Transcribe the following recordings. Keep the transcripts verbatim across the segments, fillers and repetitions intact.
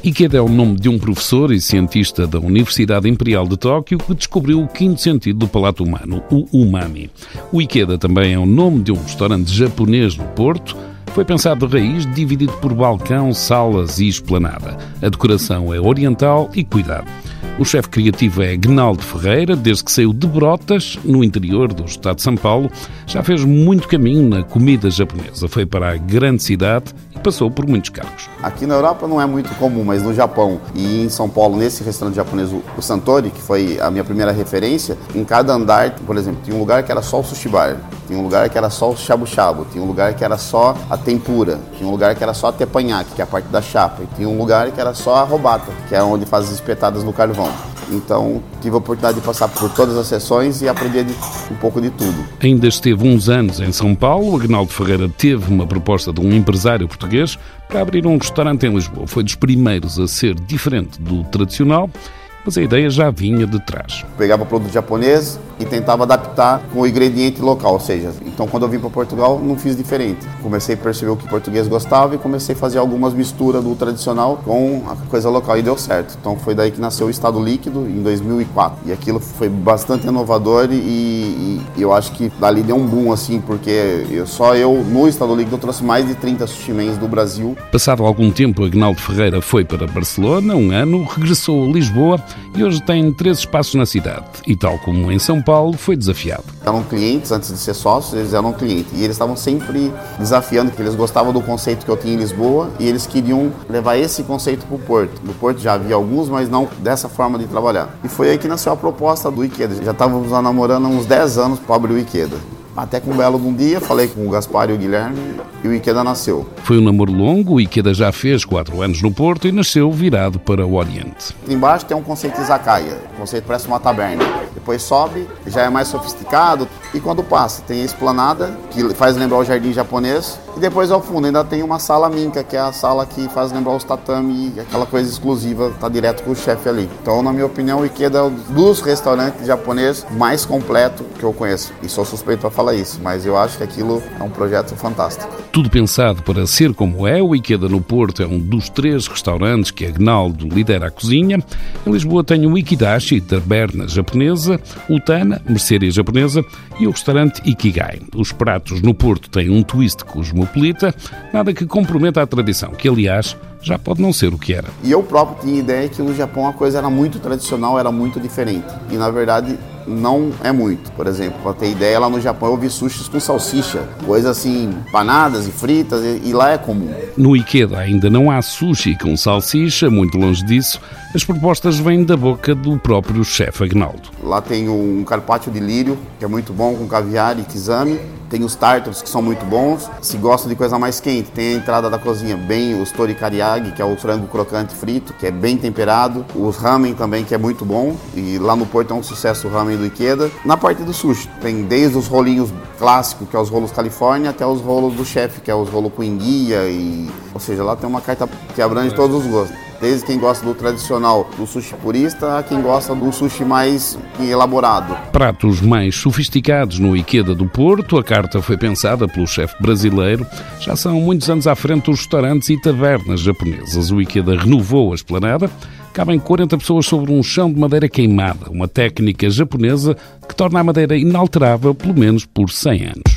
Ikeda é o nome de um professor e cientista da Universidade Imperial de Tóquio que descobriu o quinto sentido do palato humano, o umami. O Ikeda também é o nome de um restaurante japonês no Porto. Foi pensado de raiz, dividido por balcão, salas e esplanada. A decoração é oriental e cuidado. O chefe criativo é Aguinaldo Ferreira, desde que saiu de Brotas, no interior do estado de São Paulo, já fez muito caminho na comida japonesa. Foi para a grande cidade e passou por muitos cargos. Aqui na Europa não é muito comum, mas no Japão e em São Paulo, nesse restaurante japonês, o Santori, que foi a minha primeira referência, em cada andar, por exemplo, tinha um lugar que era só o sushi bar, tinha um lugar que era só o shabu-shabu, tinha um lugar que era só a tempura, tinha um lugar que era só a teppanyaki, que é a parte da chapa, e tinha um lugar que era só a robata, que é onde faz as espetadas no carvão. Então, tive a oportunidade de passar por todas as sessões e aprender de, um pouco de tudo. Ainda esteve uns anos em São Paulo. Aguinaldo Ferreira teve uma proposta de um empresário português para abrir um restaurante em Lisboa. Foi dos primeiros a ser diferente do tradicional, mas a ideia já vinha de trás. Pegava produto japonês e tentava adaptar com o ingrediente local, ou seja, então quando eu vim para Portugal não fiz diferente. Comecei a perceber o que o português gostava e comecei a fazer algumas misturas do tradicional com a coisa local e deu certo. Então foi daí que nasceu o Estado Líquido em dois mil e quatro. E aquilo foi bastante inovador e, e, e eu acho que dali deu um boom assim, porque eu, só eu no Estado Líquido eu trouxe mais de trinta sushimens do Brasil. Passado algum tempo, Aguinaldo Ferreira foi para Barcelona, um ano, regressou a Lisboa e hoje tem três espaços na cidade. E tal como em São Paulo, foi desafiado. Eram clientes, antes de ser sócios, eles eram clientes. E eles estavam sempre desafiando, porque eles gostavam do conceito que eu tinha em Lisboa e eles queriam levar esse conceito para o Porto. No Porto já havia alguns, mas não dessa forma de trabalhar. E foi aí que nasceu a proposta do Ikeda. Já estávamos lá namorando há uns dez anos para abrir o Ikeda. Até com um belo de um dia, falei com o Gaspar e o Guilherme e o Ikeda nasceu. Foi um namoro longo, o Ikeda já fez quatro anos no Porto e nasceu virado para o Oriente. Embaixo tem um conceito de izakaya, o conceito parece uma taberna. Depois sobe, já é mais sofisticado e quando passa tem a esplanada, que faz lembrar o jardim japonês, e depois ao fundo ainda tem uma sala minka, que é a sala que faz lembrar os tatami, aquela coisa exclusiva, tá direto com o chefe ali. Então, na minha opinião, o Ikeda é um dos restaurantes japoneses mais completo que eu conheço. E sou suspeito para falar isso, mas eu acho que aquilo é um projeto fantástico. Tudo pensado para ser como é, o Ikeda no Porto é um dos três restaurantes que Aguinaldo lidera a cozinha. Em Lisboa tem o Ikidashi, taberna japonesa, o Tana, mercearia japonesa, e o restaurante Ikigai. Os pratos no Porto têm um twist cosmopolita, nada que comprometa a tradição, que aliás já pode não ser o que era. E eu próprio tinha ideia que no Japão a coisa era muito tradicional, era muito diferente. E na verdade não é muito. Por exemplo, para ter ideia, lá no Japão eu vi sushis com salsicha, coisas assim, panadas e fritas, e, e lá é comum. No Ikeda ainda não há sushi com salsicha, muito longe disso. As propostas vêm da boca do próprio chefe Aguinaldo. Lá tem um carpaccio de lírio, que é muito bom, com caviar e kisame. Tem os tártaros, que são muito bons. Se gosta de coisa mais quente, tem a entrada da cozinha, bem os torikariagi, que é o frango crocante frito, que é bem temperado. Os ramen também, que é muito bom. E lá no Porto é um sucesso o ramen do Ikeda. Na parte do sushi, tem desde os rolinhos clássicos, que é os rolos Califórnia, até os rolos do chefe, que é os rolos com enguia. E... Ou seja, lá tem uma carta que abrange todos os gostos. Desde quem gosta do tradicional, do sushi purista, a quem gosta do sushi mais elaborado. Pratos mais sofisticados no Ikeda do Porto. A carta foi pensada pelo chefe brasileiro. Já são muitos anos à frente dos restaurantes e tabernas japonesas. O Ikeda renovou a esplanada. Cabem quarenta pessoas sobre um chão de madeira queimada, uma técnica japonesa que torna a madeira inalterável pelo menos por cem anos.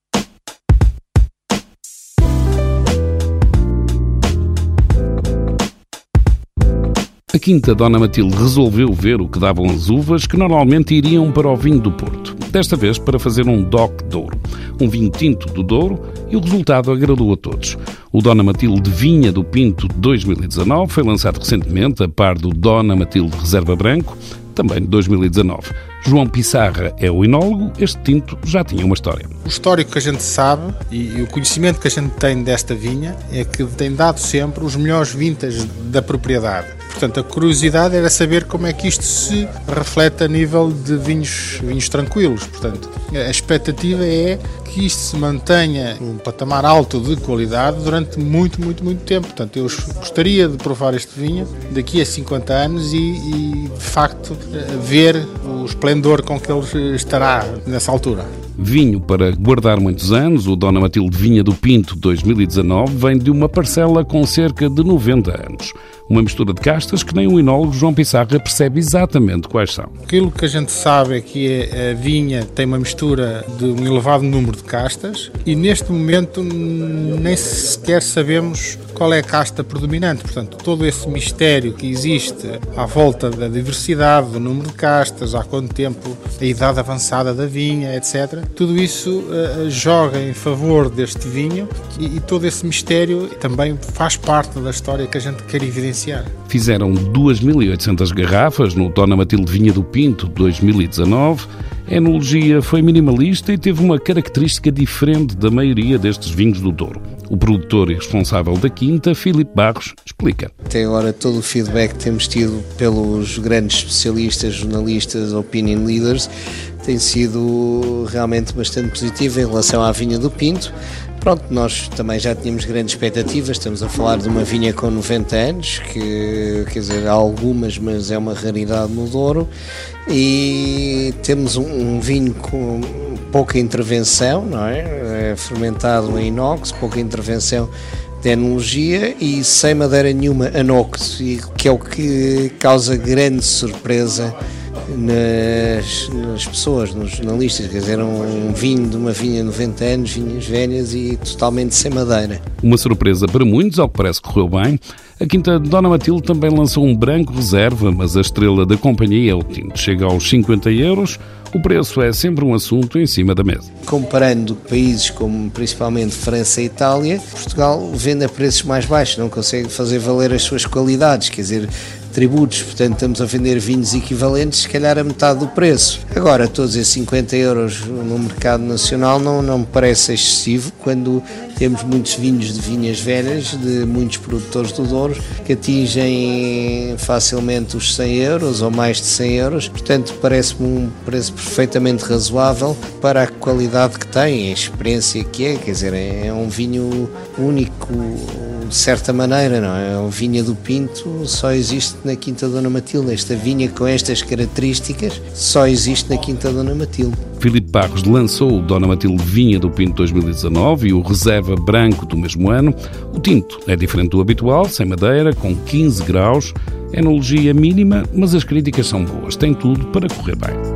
A Quinta Dona Matilde resolveu ver o que davam as uvas que normalmente iriam para o vinho do Porto. Desta vez para fazer um D O C Douro, um vinho tinto do Douro, e o resultado agradou a todos. O Dona Matilde Vinha do Pinto dois mil e dezanove foi lançado recentemente a par do Dona Matilde Reserva Branco, também de dois mil e dezanove. João Pissarra é o enólogo, este tinto já tinha uma história. O histórico que a gente sabe e, e o conhecimento que a gente tem desta vinha é que tem dado sempre os melhores vintage da propriedade. Portanto, a curiosidade era saber como é que isto se reflete a nível de vinhos, vinhos tranquilos. Portanto, a expectativa é que isto se mantenha um patamar alto de qualidade durante muito, muito, muito tempo. Portanto, eu gostaria de provar este vinho daqui a cinquenta anos e, e de facto, ver o esplendor com que ele estará nessa altura. Vinho para guardar muitos anos, o Dona Matilde Vinha do Pinto dois mil e dezanove vem de uma parcela com cerca de noventa anos. Uma mistura de castas que nem o enólogo João Pissarra percebe exatamente quais são. Aquilo que a gente sabe é que a vinha tem uma mistura de um elevado número de castas e neste momento nem sequer sabemos qual é a casta predominante. Portanto, todo esse mistério que existe à volta da diversidade, do número de castas, há quanto tempo, a idade avançada da vinha, etcétera. Tudo isso uh, joga em favor deste vinho e, e todo esse mistério também faz parte da história que a gente quer evidenciar. Fizeram duas mil e oitocentas garrafas no Dona Matilde Vinha do Pinto dois mil e dezanove. A enologia foi minimalista e teve uma característica diferente da maioria destes vinhos do Douro. O produtor e responsável da quinta, Filipe Barros, explica. Até agora todo o feedback que temos tido pelos grandes especialistas, jornalistas, opinion leaders, tem sido realmente bastante positivo em relação à vinha do Pinto. Pronto, nós também já tínhamos grandes expectativas, estamos a falar de uma vinha com noventa anos, que quer dizer, há algumas, mas é uma raridade no Douro, e temos um, um vinho com pouca intervenção, não é? É fermentado em inox, pouca intervenção de enologia e sem madeira nenhuma anóxido, que é o que causa grande surpresa Nas, nas pessoas, nos jornalistas. Quer dizer, um vinho de uma vinha de noventa anos, vinhas velhas e totalmente sem madeira. Uma surpresa para muitos, ao que parece que correu bem. A quinta Dona Matilde também lançou um branco reserva, mas a estrela da companhia é o tinto. Chega aos cinquenta euros, o preço é sempre um assunto em cima da mesa. Comparando países como principalmente França e Itália, Portugal vende a preços mais baixos, não consegue fazer valer as suas qualidades, quer dizer, tributos, portanto estamos a vender vinhos equivalentes se calhar a metade do preço. Agora, todos esses cinquenta euros no mercado nacional não, não me parece excessivo quando temos muitos vinhos de vinhas velhas, de muitos produtores do Douro, que atingem facilmente os cem euros ou mais de cem euros, portanto parece-me um preço perfeitamente razoável para a qualidade que tem, a experiência que é, quer dizer, é um vinho único de certa maneira, não é? A vinha do Pinto só existe na Quinta Dona Matilde. Esta vinha com estas características só existe na Quinta Dona Matilde. Filipe Barros lançou o Dona Matilde Vinha do Pinto dois mil e dezanove e o Reserva Branco do mesmo ano. O tinto é diferente do habitual, sem madeira, com quinze graus, enologia mínima, mas as críticas são boas. Tem tudo para correr bem.